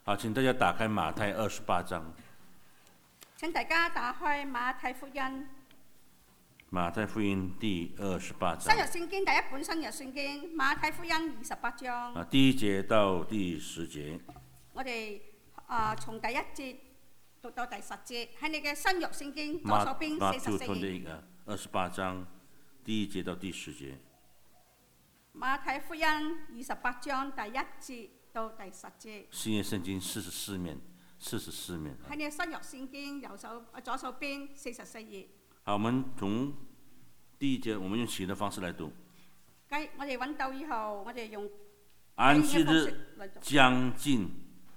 好，請大家打開馬太28章。 請大家打開馬太福音。 馬太福音第28章。 新約聖經第一本新約聖經馬太福音28章。 第1節到第10節。 我哋從第1節讀到第10節，喺你嘅新約聖經左手邊44頁。 28章第1節到第10節。 馬太福音28章第1節到第10節。 新約聖經44面。 喺你嘅新約聖經左手邊44頁。 好，我們從第1節，我們用寫的方式來讀。 我哋揾到以後，我哋用安息日將近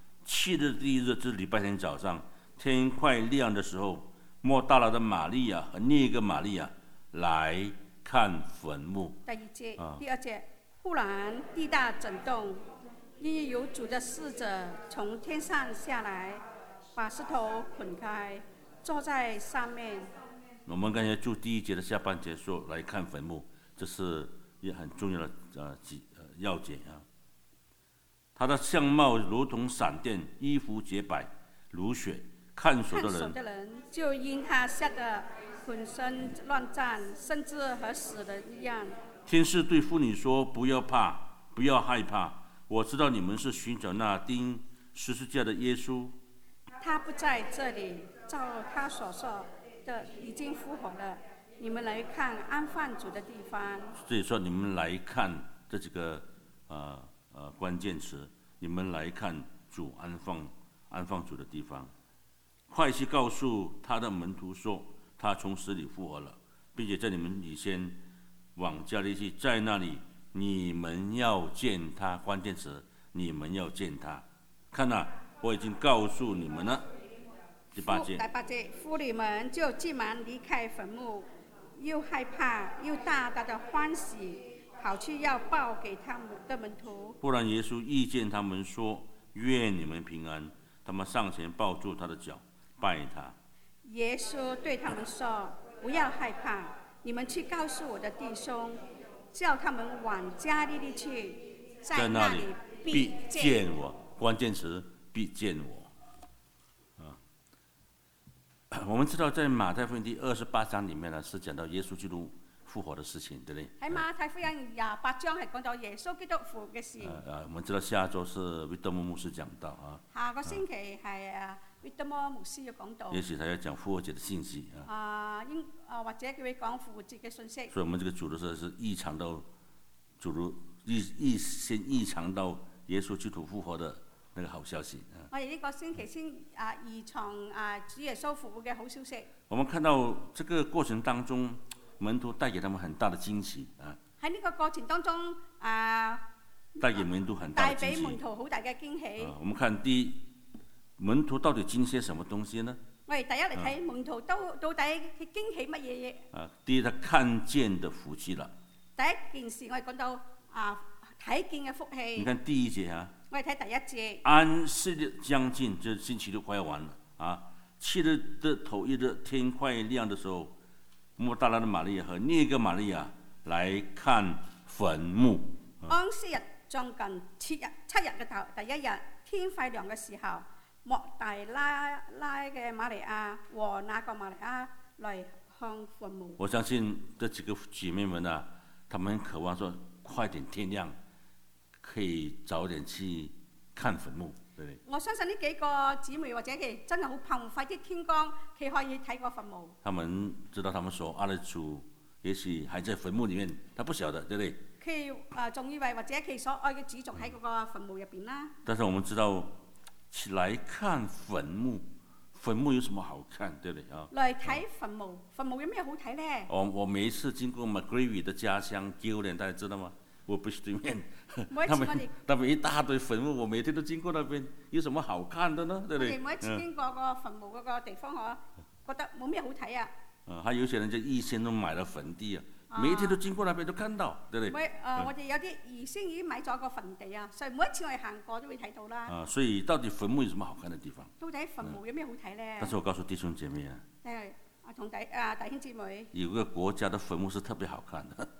，7日第1日，就是禮拜天早上，天快亮的時候，莫大拉的瑪利亞和另一個瑪利亞來看墳墓。 第二節，忽然地大震動，因為有主的使者從天上下來，把石頭捆開，坐在上面。 我們剛才就第1節的下半節說來看墳墓，這是也很重要的要節啊。他的相貌如同閃電，衣服潔白如雪，看守的人就因他嚇得渾身亂顫，甚至和死人一樣。 天使對婦女說：不要怕，不要害怕，我知道你們是尋找那釘十字架的耶穌。 他不在這裏，照他所說的已經復活了。你們來看安放主的地方。 所以說你們來看這幾個關鍵詞，你們來看主安放主的地方。快去告訴他的門徒說，他從死裏復活了，並且在你們以前往加利利去，在那裏你們要見他。關鍵詞，你們要見他。看啊，我已經告訴你們了。第8節， 婦女們就急忙離開墳墓，又害怕又大大的歡喜，跑去要報給他們的門徒。 忽然耶穌遇見他們說：願你們平安。他們上前抱住他的腳，拜他。 耶穌對他們說：不要害怕，你們去告訴我的弟兄，叫他們往加利利去，在那裡必見我。 關鍵詞，必見我。我們知道在馬太福音第28章裡面呢，是講到耶穌基督復活的事情，對不對？ 喺馬太福音28章係講到耶穌基督復活嘅事。 我們知道下周是維德摩牧師講到啊。 下個星期係維德摩牧師要講到。 也許他要講復活節的信息啊。 或者佢會講復活節嘅信息。 所以我們這個主的時候是預嘗到主先預嘗到耶穌基督復活的那個好消息。 我哋呢個星期先預嘗主耶穌復活嘅好消息。 我們看到這個過程當中，門徒帶給他們很大的驚喜啊！ 喺呢個過程當中帶給門徒很大的驚喜。 帶俾門徒好大嘅驚喜。 我們看第一，門徒到底驚喜什麼東西呢？ 我哋第一嚟睇門徒到底佢驚喜乜嘢嘢？ 第一，他看見的福氣啦。 第一件事我哋講到睇見嘅福氣。 你看第1節啊。 我哋睇第1節。 安息日將近，就是星期六快要完了啊！7日的頭1日，天快亮的時候，莫大拉的瑪利亞和另一個瑪利亞來看墳墓。 安息日將近7日嘅頭第1日，天快亮嘅時候，莫大拉嘅瑪利亞和那個瑪利亞來看墳墓。 我相信這幾個姐妹們啊，她們很渴望說快點天亮，可以早點去看墳墓，對不對？ 我相信呢幾個姊妹或者佢真係好盼望快啲天光，佢可以睇個墳墓。 他們知道他們所愛的主也許還在墳墓裡面，他不曉得，對不對？ 佢仲以為或者佢所愛嘅主仲喺嗰個墳墓入邊啦。 但是我們知道，來看墳墓，墳墓有什麼好看，對不對啊？ 來睇墳墓，墳墓有咩好睇呢？我每一次經過 McGravy 的家鄉 Gillian， 大家知道嗎？我不是對面，他們一大堆墳墓，我每天都經過那邊，有什麼好看的呢？對不對？ 我哋每一次經過個墳墓嗰個地方，覺得冇咩好睇啊。 還有些人就預先都買了墳地啊，每一天都經過那邊都看到，對不對？ 我哋有啲預先已經買咗個墳地啊，所以每一次我哋行過都會睇到啦。 所以到底墳墓有什麼好看的地方？ 到底墳墓有咩好睇呢？ 但是我告訴弟兄姐妹啊， 同弟兄姊妹， 有個國家的墳墓是特別好看的。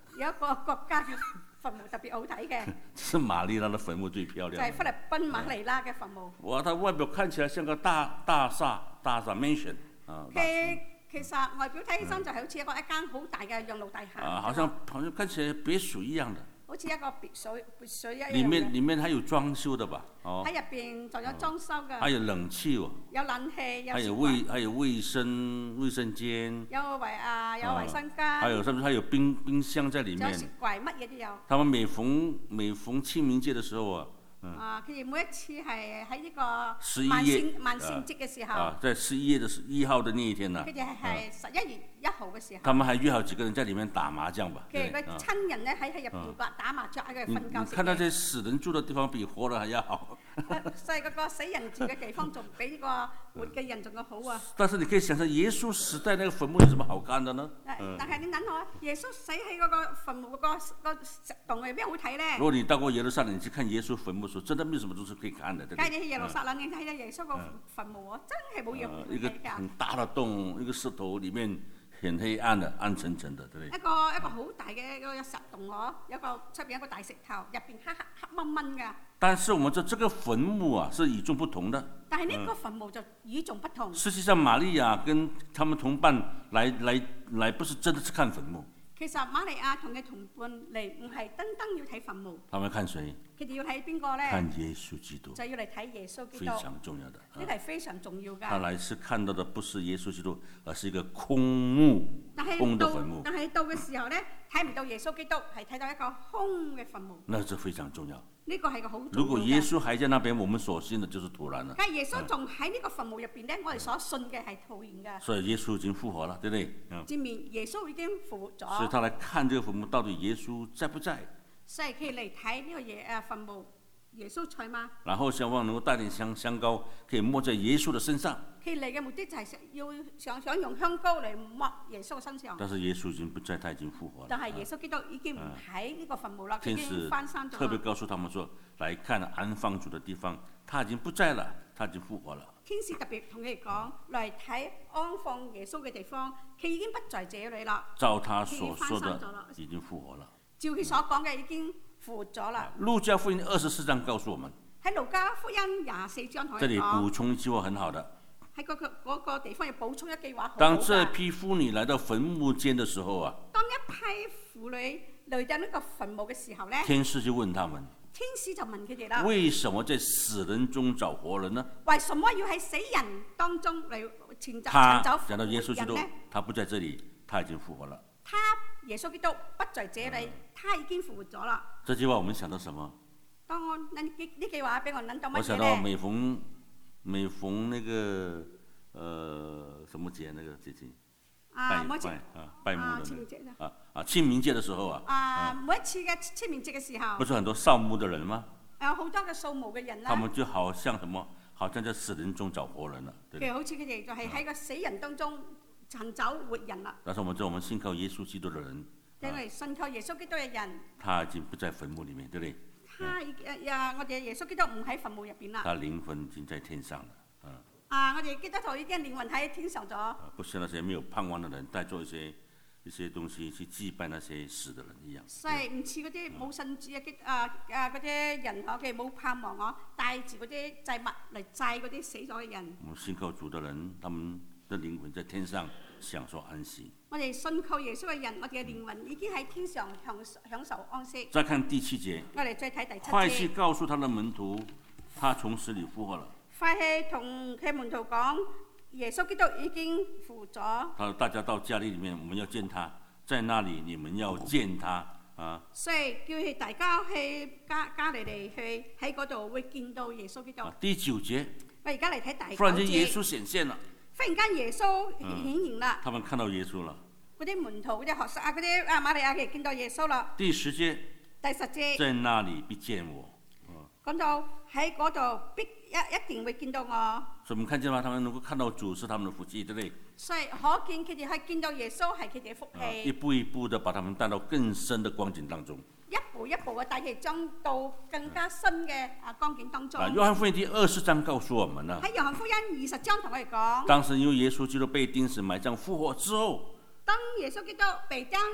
有一個國家嘅墳墓特別好睇嘅， 是瑪利亞的墳墓最漂就亮。 係菲律賓馬尼拉嘅墳墓。 哇，它外表看起來像個大廈 mansion 啊。 其實外表睇起身就係好似一間好大嘅養老大廈。 啊，好像看起來別墅一樣的。 好似一個別墅一樣嘅。 裡面還有裝修的吧？哦。 喺入邊仲有裝修嘅。 還有冷氣喎。 有冷氣，有。 還有衛生間。 有衛生間。 還有甚至還有冰箱在裡面。 有雪櫃，乜嘢都有。 他們每逢清明節的時候啊。 佢哋每一次係喺呢個萬聖節嘅時候。 在11月1號的那一天呢。 佢哋係11月1號嘅時候。 他們還約好幾個人在裡面打麻將吧。 佢哋嘅親人咧喺入邊打麻將，喺度瞓覺。 你看那些死人住的地方比活人還要好。 所以嗰個死人住嘅地方仲比呢個活嘅人仲要好啊！ 但是你可以想象耶穌時代那個墳墓有什麼好看的呢？ 但係你諗下，耶穌死喺嗰個墳墓個石洞係邊好睇咧？ 如果你到過耶路撒冷，你去看耶穌墳墓的時候，真的沒有什麼東西可以看的。 梗係你去耶路撒冷，你睇下耶穌個墳墓啊，真係冇嘢好睇㗎。 一個很大的洞，一個石頭裡面很黑暗的，暗沉沉的，對不對？一個好大嘅一個石洞嗬，有個出邊一個大石頭，入邊黑掹掹㗎。 但是我們這個墳墓啊，是與眾不同的。 但係呢個墳墓就與眾不同。 實際上，瑪利亞跟他們同伴來，不是真的是看墳墓。 其實瑪利亞同佢同伴嚟唔係單單要睇墳墓。 他們看誰？ 佢哋要睇邊個咧？ 看耶穌基督。 就要嚟睇耶穌基督。 非常重要的。 呢個係非常重要㗎。 他來是看到的不是耶穌基督，而是一個空墓，空的墳墓。 但係到嘅時候咧，睇唔到耶穌基督，係睇到一個空嘅墳墓。 那是非常重要。 呢個係個好重要嘅。 如果耶穌還在那邊，我們所信的就是徒然了。 但係耶穌仲喺呢個墳墓入邊咧，我哋所信嘅係徒然嘅。 所以耶穌已經復活了，對不對？ 證明耶穌已經復活咗。 所以他來看這個墳墓，到底耶穌在不在？所以佢嚟睇呢個墳墓，耶穌在嗎？ 然後希望能夠帶點香膏，可以抹在耶穌的身上。 佢嚟嘅目的就係想用香膏嚟抹耶穌嘅身上。 但是耶穌已經不在，他已經復活了。 但係耶穌基督已經唔喺呢個墳墓啦，佢已經翻山咗。 特別告訴他們說，來看安放主的地方，他已經不在了，他已經復活了。 天使特別同佢哋講，嚟睇安放耶穌嘅地方，佢已經不在這裡啦。 照他所說的，已經復活了。照佢所講嘅已經復活咗啦。 路加福音24章告訴我們， 喺路加福音24章同佢講。 這裡補充一句話很好的。 喺嗰個地方要補充一句話好。 當這批婦女來到墳墓間的時候啊， 當一批婦女嚟到呢個墳墓嘅時候咧， 天使就問他們， 天使就問佢哋啦， 為什麼在死人中找活人呢？ 為什麼要喺死人當中嚟尋找講到耶穌基督，他不在這裡，他已經復活了。 他耶穌基督不在這裡，他已經復活咗啦。 這句話我們想到什麼？ 當我呢句話俾我諗到乜嘢咧？ 我想到每逢那個什麼節那個節慶，拜墓的清明節的時候啊， 每一次嘅清明節嘅時候， 不是很多掃墓的人嗎？ 有好多嘅掃墓嘅人啦。 他們就好像什麼，好像在死人中找活人了。 其實好似佢哋就係喺個死人當中尋找活人啦。 但是我們知道，我們信靠耶穌基督的人， 因為信靠耶穌基督嘅人， 他已經不在墳墓裡面，對不對？ 我哋耶穌基督唔喺墳墓入邊啦。 他靈魂已經在天上了。 我哋基督徒已經靈魂喺天上咗。 不像那些沒有盼望的人，帶做一些東西去祭拜那些死的人一樣。 所以唔似嗰啲冇信主嗰啲人，佢哋冇盼望帶住嗰啲祭物嚟祭嗰啲死咗嘅人。 我們信靠主的人，他們的靈魂在天上享受安息。 我哋信靠耶穌嘅人，我哋嘅靈魂已經喺天上享受安息。 再看第7節， 我哋再睇第7節。 快去告訴他的門徒，他從死裡復活了。 快去同佢門徒講，耶穌基督已經復活咗。 他說：大家到加利利裡面，我們要見他，在那裡你們要見他啊。所以叫佢大家去加利利去喺嗰度會見到耶穌基督。 第9節， 我而家嚟睇第9節。 忽然間耶穌顯現了。 忽然間耶穌顯現啦。 他們看到耶穌了。 嗰啲門徒、嗰啲學生嗰啲瑪利亞佢見到耶穌啦。 第10節。 第10節。 在那裡必見我。 講到喺嗰度一定會見到我。 所以我們看見嗎？他們能夠看到主是他們的福氣，對不對？ 所以可見佢哋係見到耶穌係佢哋嘅福氣。 一步一步的把他們帶到更深的光景當中。 一步一步嘅帶佢將到更加深嘅光景當中。 約翰福音第20章告訴我們啦。 喺約翰福音20章同我哋講。 當時因為耶穌基督被釘死埋葬復活之後。 當耶穌基督被釘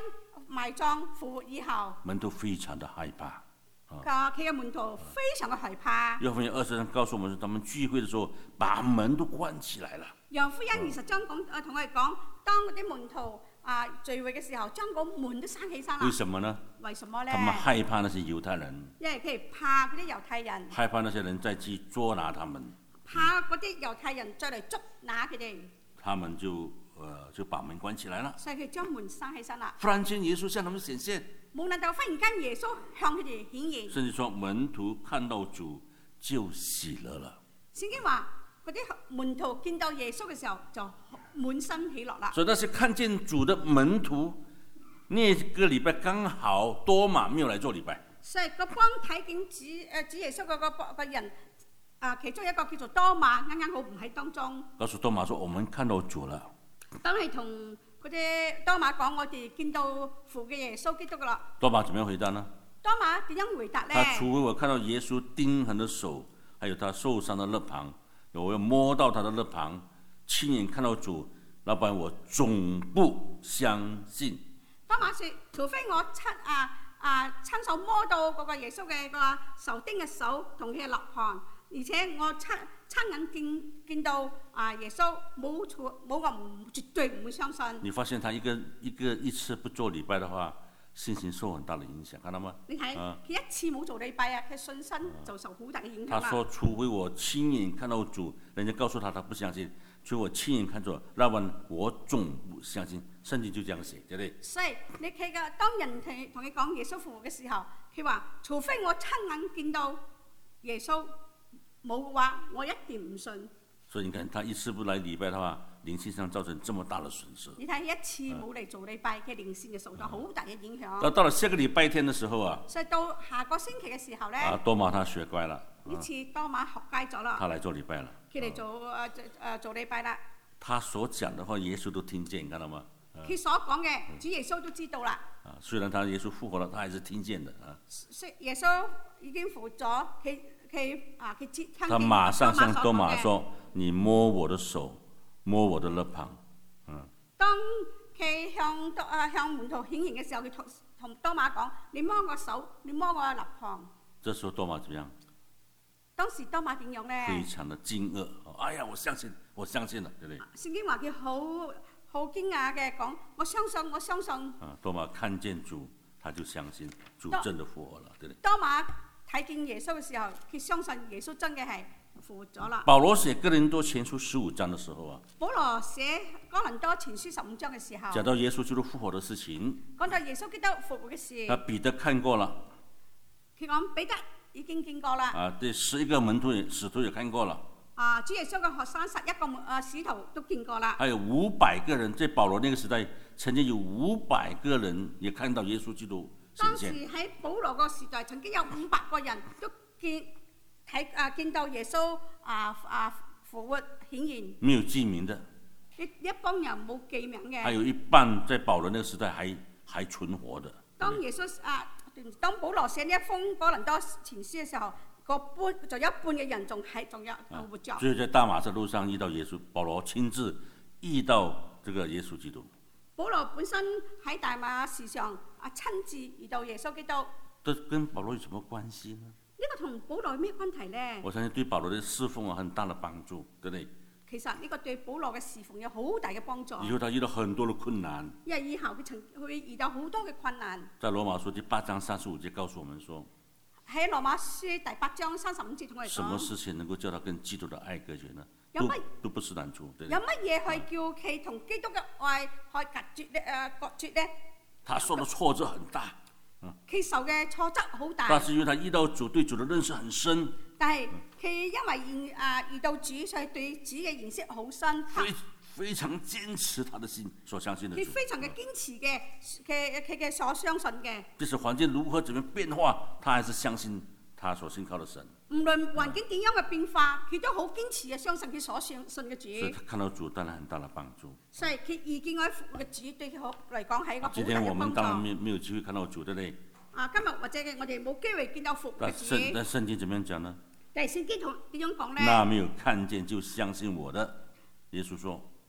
埋葬復活以後， 門徒非常的害怕。 佢嘅門徒非常嘅害怕。 約翰福音20章告訴我們說，他們聚會的時候把門都關起來了。 約翰福音20章講同我哋講，當嗰啲門徒聚會嘅時候，將個門都閂起身啦。 為什麼呢？ 為什麼呢？ 他們害怕那些猶太人， 因為佢哋怕嗰啲猶太人， 害怕那些人再去捉拿他們， 怕嗰啲猶太人再嚟捉拿佢哋， 他們就把門關起來了。 所以佢將門閂起身啦。 忽然間耶穌向他們顯現， 冇諗到忽然間耶穌向佢哋顯現， 甚至說門徒看到主就喜樂了。 聖經話嗰啲門徒見到耶穌嘅時候就滿心喜樂啦。 所以那些看見主的門徒，那個禮拜剛好多馬沒有來做禮拜， 所以個幫睇見主耶穌個人其中一個叫做多馬，啱啱好唔喺當中。 告訴多馬說：我們看到主了。 當係同嗰啲多馬講，我哋見到父嘅耶穌基督噶啦。 多馬怎麼樣回答呢？ 多馬點樣回答呢？ 他除非我看到耶穌釘痕的手，還有他受傷的肋旁，我要摸到他的肋旁，親眼看到主，老闆我總不相信。 多馬說：除非我親手摸到嗰個耶穌嘅個受釘嘅手同佢嘅肋旁，而且我親眼見到耶穌冇我絕對唔會相信。 你發現他一次不做禮拜的話，信心受很大的影響，看到嗎？ 你睇佢一次冇做禮拜佢信心就受好大嘅影響啦。 他說：除非我親眼看到主，人家告訴他不相信，除非我親眼看到，那麼我總不相信。聖經就這樣寫，對不對？ 所以你睇嘅當人同你講耶穌復活嘅時候，佢話：除非我親眼見到耶穌，冇嘅話，我一定唔信。 所以你看，他一次不來禮拜的話，靈性上造成這麼大的損失。 你睇一次冇嚟做禮拜嘅靈性就受到好大嘅影響。 到了下個禮拜天的時候啊， 所以到下個星期嘅時候咧， 多馬他學乖了， 呢次多馬學乖咗啦， 他來做禮拜了， 佢哋做禮拜啦。 他所講的話，耶穌都聽見，你看到嗎？ 佢所講嘅，主耶穌都知道啦。 雖然他耶穌復活了，他還是聽見的啊。 耶穌已經復活咗，佢知。 他馬上向多馬說：你摸我的手，摸我的肋旁。 當佢向門徒顯現嘅時候，佢同多馬講：你摸我手，你摸我嘅肋旁。 這時候多馬怎麼樣？ 當時多馬點樣咧？ 非常的驚愕，哎呀，我相信了，對不對？ 聖經話佢好驚訝嘅講：我相信。 多馬看見主，他就相信主真的復活了，對不對？ 多馬睇見耶穌嘅時候，佢相信耶穌真嘅係復活咗啦。 保羅寫哥林多前書15章的時候啊， 保羅寫哥林多前書15章嘅時候， 講到耶穌基督復活的事情， 講到耶穌基督復活嘅事， 彼得看過了， 佢講彼得已經見過啦。 對11個門徒使徒也看過了。 主耶穌嘅學生11個使徒都見過啦。 還有500個人，在保羅那個時代，曾經有500個人也看到耶穌基督顯現。 當時喺保羅個時代，曾經有500個人都見到耶穌復活顯現。 沒有記名的。 一幫人冇記名嘅。 還有一半在保羅那個時代還存活的。 當耶穌當保羅寫呢一封哥林多前書嘅時候，就一半嘅人仲活着。 所以在大馬色路上遇到耶穌，保羅親自遇到這個耶穌基督。 保羅本身喺大馬士上親自遇到耶穌基督。 這跟保羅有什麼關係呢？ 呢個同保羅有咩關係呢？ 我相信對保羅的侍奉很大的幫助，對不對？ 其實呢個對保羅嘅侍奉有好大嘅幫助。 以後他遇到很多的困難。 因為以後佢會遇到好多嘅困難。 在羅馬書第8章35節告訴我們說， 喺羅馬書第8章35節同我哋講， 什麼事情能夠叫他跟基督的愛隔絕呢？都不是難處。對， 有乜嘢可以叫佢同基督嘅愛可以隔絕呢？ 他受的挫折很大。 佢受嘅挫折好大。 但是因為他遇到主，對主的認識很深。 但係佢因為遇到主，所以對主嘅認識好深。 非常堅持他的心所相信的主。 佢非常嘅堅持嘅，佢嘅所相信嘅。 即使環境如何怎麼變化，他還是相信他所信靠的神。 無論環境點樣嘅變化，佢都好堅持嘅相信佢所信嘅主。 所以他看到主帶來很大的幫助。 所以佢遇見嗰個主對佢嚟講係一個好大嘅幫助。 今天我們當然沒有機會看到主，對不對？ 今日或者我哋冇機會見到復活嘅主。 但聖經怎麼樣講呢？ 但係聖經點樣講呢？ 那沒有看見就相信我的，耶穌說。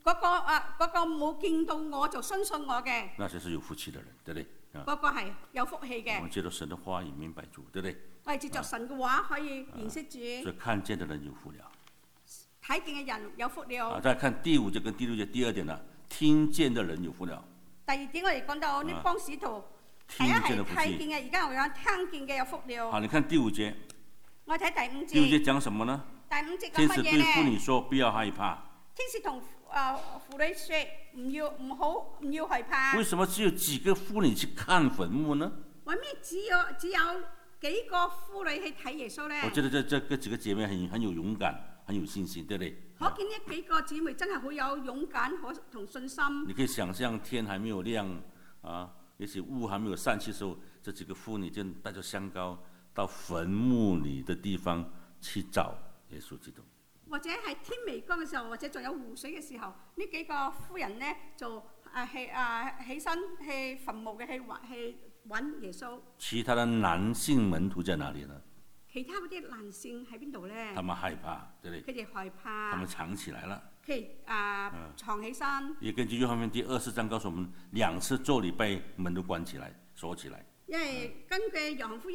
嗰個冇見到我就相信我嘅， 那些是有福氣的人，對不對？ 嗰個係有福氣嘅。 我們借着神的話語明白主，對不對？ 我哋接着神嘅話可以認識主， 所以看見的人有福了。 睇見嘅人有福了。 再看第5節跟第6節第2點啦，聽見的人有福了。 第二點我哋講到呢幫使徒，第一係睇見嘅，而家我講聽見嘅有福了。 好，你看第5節。 我睇第5節。 第5節講什麼呢？ 第5節講天乜嘢咧？ 使對婦女說：不要害怕。 天使同婦女說唔要害怕。 為什麼只有幾個婦女去看墳墓呢？ 為咩只有幾個婦女去睇耶穌呢？ 我覺得這幾個姐妹很有勇敢，很有信心，對不對？ 可見呢幾個姊妹真係好有勇敢同信心。 你可以想象天還沒有亮啊，也許霧還沒有散去的時候，這幾個婦女就帶着香膏到墳墓裏的地方去找耶穌基督。 或者係天微光嘅時候，或者仲有湖水嘅時候，呢幾個婦人呢就起身去墳墓嘅去揾耶穌。 其他的男性門徒在哪裡呢？ 其他嗰啲男性喺邊度呢？ 他們害怕，對不對？ 佢哋害怕。 他們藏起來了。 佢藏起身。 也根據約翰福音第24章告訴我們，2次做禮拜門都關起來鎖起來。 因為根據約翰福音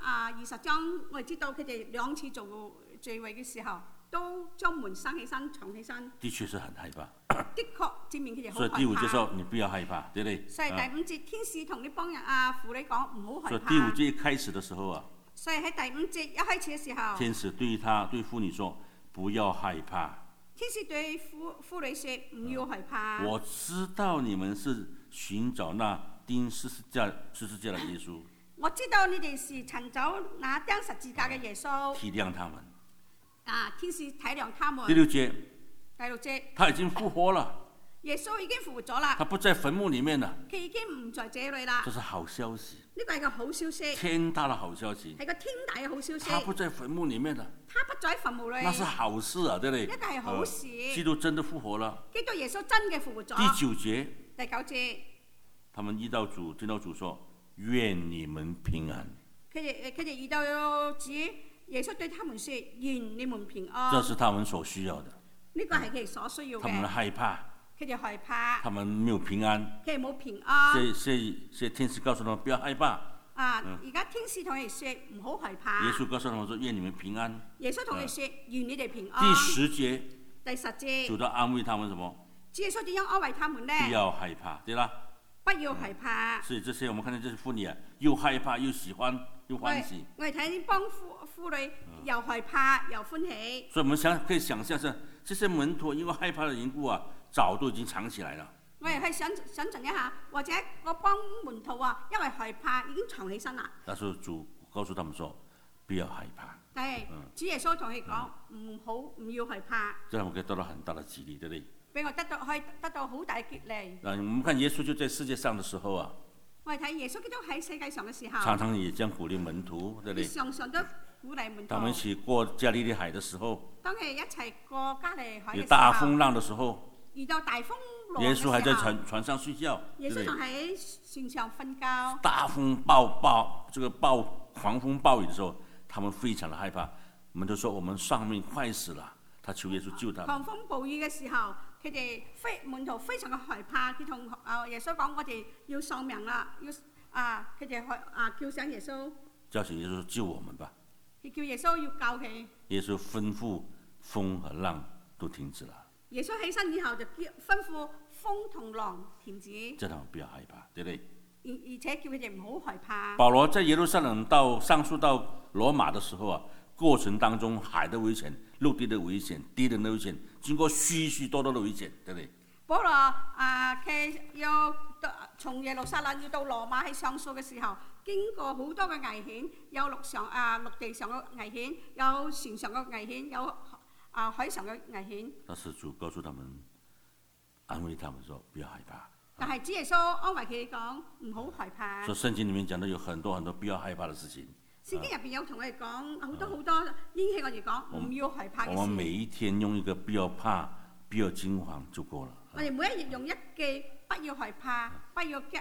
20章，我哋知道佢哋2次做聚會嘅時候，都將門閂起身、藏起身。 的確是很害怕。 的確證明佢哋好害怕。 所以第5節說你不要害怕，對不對？ 所以第5節天使同呢幫人婦女講唔好害怕。 所以第5節一開始的時候啊， 所以喺第5節一開始嘅時候， 天使對婦女說不要害怕。 天使對婦女說唔要害怕。 我知道你們是尋找那釘十字架的耶穌。 我知道你哋是尋找那釘十字架嘅耶穌。 體諒他們。 天使體諒他們。 第6節。 第6節。 他已經復活了。 耶穌已經復活咗啦。 他不在墳墓裡面了。 佢已經唔在這裡啦。 這是好消息。 呢個係個好消息。 天大的好消息。 係個天大嘅好消息。 他不在墳墓裡面了。 他不在墳墓裡。 那是好事啊，對不對？ 呢個係好事。 基督真的復活了。 基督耶穌真嘅復活咗。 第9節。 第9節。 他們遇到主，聽到主說：願你們平安。 佢哋遇到主，耶穌對他們說：願你們平安。 這是他們所需要的。 呢個係佢哋所需要嘅。 他們害怕。 佢哋害怕。 他們沒有平安。 佢哋冇平安。 所以天使告訴他們不要害怕。 而家天使同佢哋說唔好害怕。 耶穌告訴他們說：願你們平安。 耶穌同佢哋說：願你哋平安。 第10節。 第10節。 主都安慰他們什麼？ 主耶穌點樣安慰他們呢？ 不要害怕，對啦。 不要害怕。 所以這些我們看見這些婦女啊，又害怕又喜歡又歡喜。 我哋睇呢幫婦女又害怕又歡喜。 所以我們可以想象是這些門徒因為害怕的緣故啊，早都已經藏起來了。 我哋去想象一下，或者我幫門徒啊，因為害怕已經藏起身啦。 但是主告訴他們說，不要害怕。 但係主耶穌同佢講唔要害怕。 這樣我們可以得到很大的激勵，對不對？ 俾我可以得到好大嘅激勵。 我們看耶穌就在世界上的時候啊， 我哋睇耶穌基督喺世界上嘅時候， 常常也這樣鼓勵門徒，對不對？ 常常都鼓勵門徒。 他們一起過加利利海的時候， 當佢哋一齊過加利利海嘅時候， 有大風浪的時候， 遇到大風浪嘅時候， 耶穌還在船上睡覺， 耶穌仲喺船上瞓覺。 大風狂風暴雨的時候，他們非常的害怕，門徒說我們喪命快死了，他求耶穌救他們。 狂風暴雨嘅時候，佢哋門徒非常嘅害怕，佢同耶穌講：我哋要喪命啦，佢哋叫醒耶穌， 叫醒耶穌救我們吧。 佢叫耶穌要救佢。耶穌吩咐風和浪都停止了。 耶穌起身以後就吩咐風同浪停止。 叫他們不要害怕，對不對？ 而且叫佢哋唔好害怕。保羅在耶路撒冷上訴到羅馬的時候啊，過程當中海的危險、陸地的危險、敵人的危險，經過許許多多的危險，對不對？ 保羅佢要從耶路撒冷要到羅馬去上訴嘅時候，經過好多嘅危險，有陸地上嘅危險，有船上嘅危險，有海上嘅危險。 但是主告訴他們，安慰他們說不要害怕。 但係主耶穌安慰佢哋講唔好害怕。 所以聖經裡面講到有很多很多不要害怕的事情。 聖經入邊有同我哋講好多應許我哋講唔要害怕嘅事。 我們每一天用一個不要怕、不要驚慌就夠了。 我哋每一日用一句不要害怕、不要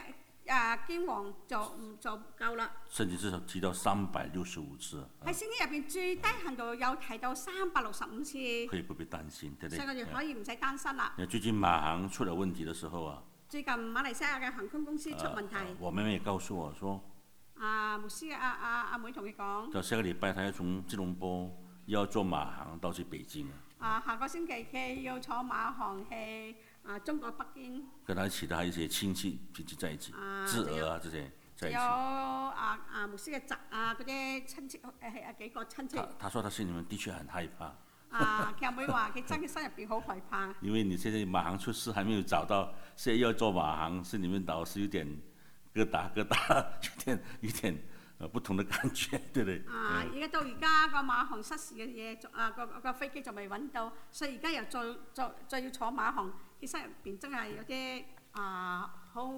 經王就唔夠啦。 聖經至少提到365次。 喺聖經入邊最低限度有提到365次。 可以不必擔心，對不對？ 所以我哋可以唔使擔心啦。 最近馬航出了問題的時候啊， 最近馬來西亞嘅航空公司出問題。 我妹妹也告訴我說， 牧師阿妹同佢講， 到下個禮拜，他要從吉隆坡要坐馬航到去北京啊。 下個星期佢要坐馬航去中國北京。 跟他一起的還有一些親戚在一起，侄兒啊這些在一起。 有牧師嘅侄嗰啲親戚幾個親戚。 他說他心裡面的確很害怕。 佢阿妹話佢真係心入邊好害怕。 因為你現在馬航出事，還沒有找到，現在要坐馬航，心裡面倒是有點疙瘩，有點不同的感覺，對唔對？ 而家到而家個馬航失事嘅嘢，個飛機仲未揾到，所以而家又再要坐馬航，其實入邊真係有啲好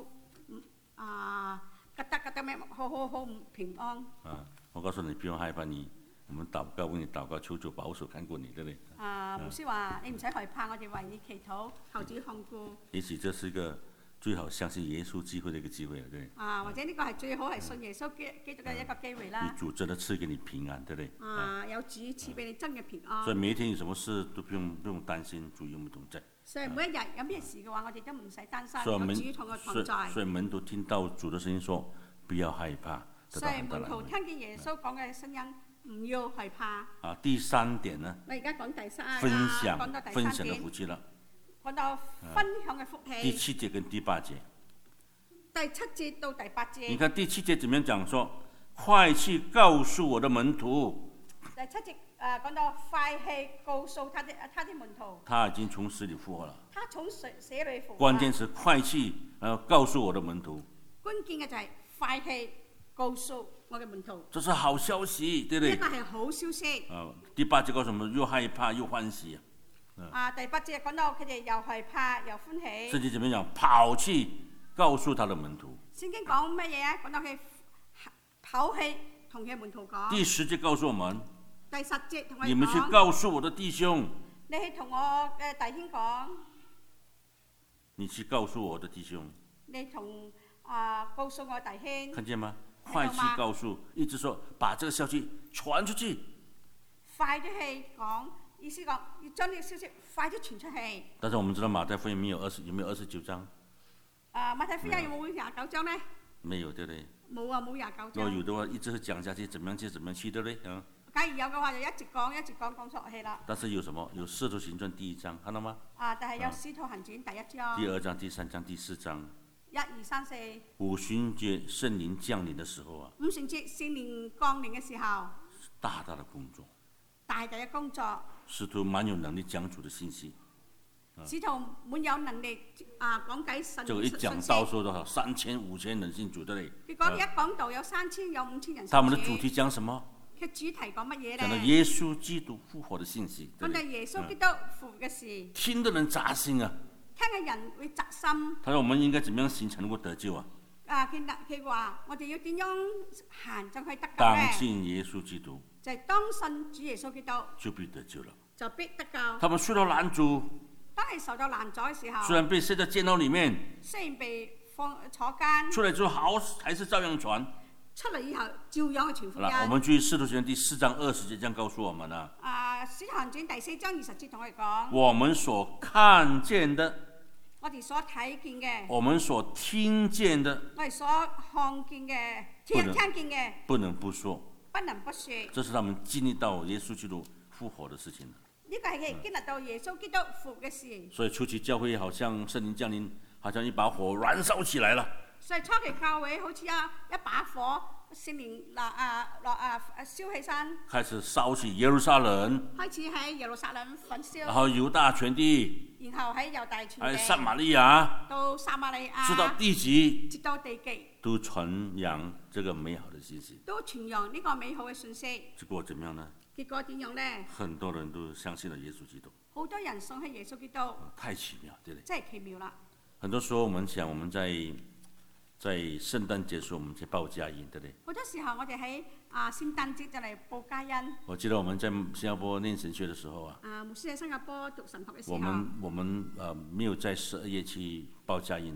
吉得咩，好唔平安。 我告訴你，不用害怕你。我們禱告，為你禱告，求主保守看顧你，對不對？ 牧師話：你唔使害怕，我哋為你祈禱，求主看顧。 也許這是一個最好相信耶穌機會的一個機會，對。 或者呢個係最好係信耶穌基督嘅一個機會啦。 主真的賜給你平安，對不對？ 有主賜俾你真嘅平安。 所以每一天有什麼事都不用擔心，主與我們同在。 所以每一日有咩事嘅話，我哋都唔使擔心，有主同我同在。 所以門徒聽到主的聲音說：不要害怕。 所以門徒聽見耶穌講嘅聲音。唔要害怕。 第三點呢？ 我而家講第三， 分享嘅福氣啦。 講到分享嘅福氣。 第7節跟第8節。 第7節到第8節。 你看第7節點樣講？說快去告訴我的門徒。 第7節講到快去告訴他的門徒。 他已經從死裡復活了。 他從死裡復活。 關鍵是快去，告訴我的門徒。 關鍵嘅就係快去告訴我嘅門徒。 這是好消息，對不對？ 呢個係好消息。 第8節講什麼？又害怕又歡喜。 第8節講到佢哋又害怕又歡喜。 聖經點樣講？跑去告訴他的門徒。 聖經講乜嘢啊？講到佢跑去同佢門徒講。 第10節告訴我們。 第10節同我講。 你們去告訴我的弟兄。 你去同我嘅弟兄講。 你去告訴我的弟兄。 你同告訴我弟兄。 看見嗎？快去告訴，一直說把這個消息傳出去。 快啲去講，意思講要將呢個消息快啲傳出去。但是我們知道馬太福音有沒有29章？ 馬太福音有冇29章呢？ 沒有，對不對？ 冇29章。 如果有的話，一直講下去，怎麼樣去，對不對？ 假如有嘅話，就一直講落去啦。 但是有什麼？有《使徒行傳》第1章，看到嗎？ 但係有《使徒行傳》第1章。 第2章、第3章、第4章。 1、2、3、4。 五旬節聖靈降臨的時候啊。 五旬節聖靈降臨嘅時候。 大大的工作。 大大嘅工作。 使徒蠻有能力講主的信息。 使徒滿有能力講解神嘅信息。 就一講道說多少3000、5000人信主，對不對？ 結果一講道有3000有5000人信主。 他們的主題講什麼？ 佢主題講乜嘢咧？ 講到耶穌基督復活的信息。 講到耶穌基督復活嘅事。 聽的人扎心啊！ 聽嘅人會扎心。 他說：我們應該怎麼樣行才能夠得救啊？ 佢話：我哋要點樣行就可以得救咧？ 當信耶穌基督。 就係當信主耶穌基督。 就必得救了。 就必得救。 他們受到攔阻。 當係受到攔阻嘅時候。 雖然被塞在監牢裡面。 雖然被坐監。 出來之後還是照樣傳。 出嚟以後照樣去傳福音。 我們注意《使徒行傳》第4章20節，這樣告訴我們啦。 《使徒行傳》第4章20節同我哋講。 我們所看見的。 我哋所睇見嘅。 我們所聽見的。 我哋所看見嘅，聽見嘅。 不能不說。 不能不說。 這是他們經歷到耶穌基督復活的事情。 呢個係佢經歷到耶穌基督復嘅事。 所以初期教會好像聖靈降臨，好像一把火燃燒起來了。所以初期教會好似一把火，聖靈燒起身。 開始燒起耶路撒冷。 開始喺耶路撒冷焚燒。 然後猶大全地。 然後喺猶大全地。 撒瑪利亞。 到撒瑪利亞。 直到地極。 直到地極。 都傳揚這個美好的信息。 都傳揚呢個美好嘅信息。 結果怎麼樣呢？ 結果點樣呢？ 很多人都相信了耶穌基督。 好多人信係耶穌基督。 太奇妙，對不對？ 真係奇妙啦！ 很多時候我們想，我們在聖誕節時候，我們去報佳音，對不對？ 好多時候我哋喺聖誕節就嚟報佳音。 我記得我們在新加坡念神學的時候啊。 牧師喺新加坡讀神學嘅時候。 我們沒有在12月去報佳音的。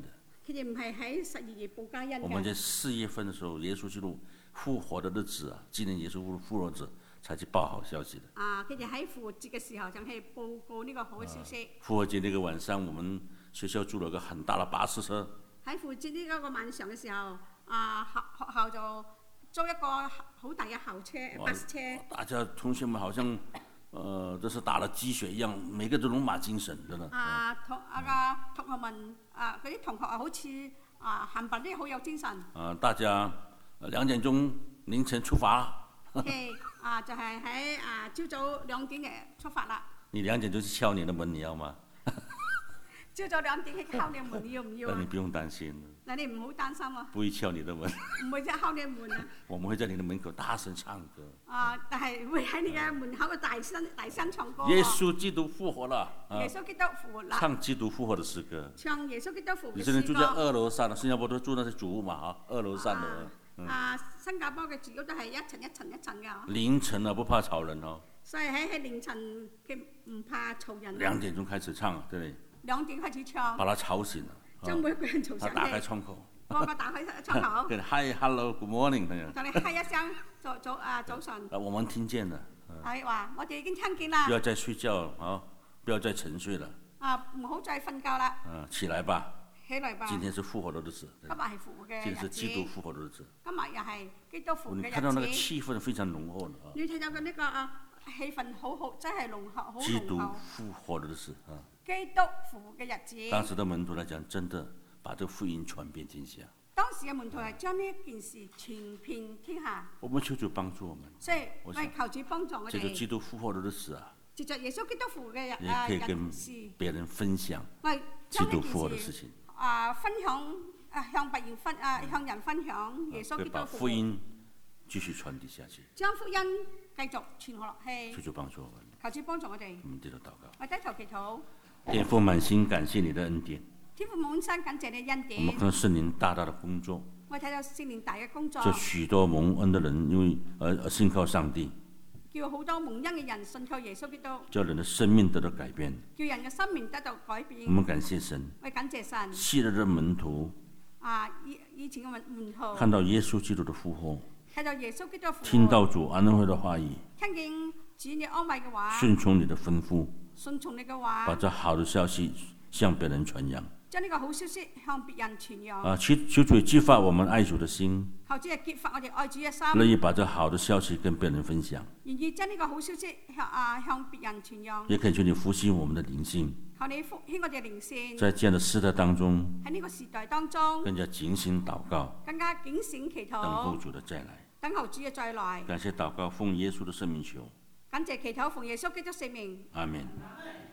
佢哋唔係喺12月報佳音我們在嘅。 4月份的時候，耶穌基督復活的日子啊，紀念耶穌復活日子，才去報好消息的。 佢哋喺復活節嘅時候就係報告呢個好嘅消息。 復活節那個晚上，我們學校租了個很大的巴士車。 喺復活節呢個晚上嘅時候，學校就租一個好大嘅校車巴士車。 大家同學們好像，這是打了雞血一樣，每個都龍馬精神，真的。 同學們嗰啲同學好似冚唪唥都好有精神。 大家2點鐘凌晨出發。 就係喺朝早2點嘅出發啦。 你2點就去敲你的門，你要嗎？ 朝早2點去敲你門，要唔要啊？ 那你不用擔心。 嗱，你唔好擔心啊。 不會敲你的門。 唔會即係敲你門啊。 我們會在你的門口大聲唱歌。 但係會喺你嘅門口嘅大聲唱歌。 耶穌基督復活了。 耶穌基督復活啦。 唱基督復活的詩歌。 唱耶穌基督復活嘅詩歌。 有些人住在2樓3樓，新加坡都住那些主屋嘛，2樓3樓。 新加坡嘅住屋都係一層一層一層嘅。 凌晨啊，不怕吵人哦。 所以喺凌晨嘅唔怕嘈人。 2點鐘開始唱，對不對 ？2點開始唱。 把他吵醒了。 將每個人嘈醒。 他打開窗口。 個個打開窗口。 跟 Hi，Hello，Good morning， 同你嗨一聲，早晨。 我們聽見了。 係話，我哋已經聽見啦。 不要再睡覺啊！不要再沉睡了。 唔好再瞓覺啦。 起來吧。 起來吧。 今天是復活的日子。 今日係復活嘅日子。 今天是基督復活的日子。 今日又係基督復活嘅日子。 你看到那個氣氛非常濃厚你睇到嘅呢個氣氛好好，真係濃厚，好濃厚。 基督復活的日子啊！ 基督復活嘅日子。 當時的門徒來講，真的把這個福音傳遍天下。 當時嘅門徒係將呢一件事傳遍天下。 我們求主幫助我們。 所以我係求主幫助我哋。 藉着基督復活的日子啊！ 藉着耶穌基督復活嘅日子。 你可以跟別人分享基督復活的事情。 分享向別人向人分享耶穌基督復活。 把福音繼續傳遞下去。 將福音繼續傳落去。 求主幫助我們。 求主幫助我哋。 我們低頭禱告。 我低頭祈禱。 天父滿心感謝你的恩典。 天父滿心感謝你恩典。 我們看到聖靈大大的工作。 我睇到聖靈大嘅工作。 這許多蒙恩的人因為而信靠上帝。 叫好多蒙恩嘅人信靠耶穌基督。 叫人的生命得到改變。 叫人嘅生命得到改變。 我們感謝神。 我感謝神。 昔日的門徒。 以前嘅門徒。 看到耶穌基督的復活。 睇到耶穌基督復活。 聽到主安慰的話語。 聽見主你安慰嘅話。 順從你的吩咐。 順從你嘅話。 把這好的消息向別人傳揚。 將呢個好消息向別人傳揚。 求主激發我們愛主的心。 求主激發我哋愛主嘅心。 樂意把這好的消息跟別人分享。 願意將呢個好消息向別人傳揚。 也可以求你復興我們的靈性。 求你復興我哋靈性。 在這樣的時代當中。 喺呢個時代當中。 更加警醒禱告。 更加警醒祈禱。 等候主的再來。 等候主嘅再來。 感謝禱告，奉耶穌的聖名求。 感謝祈禱，奉耶穌基督聖名。 阿門。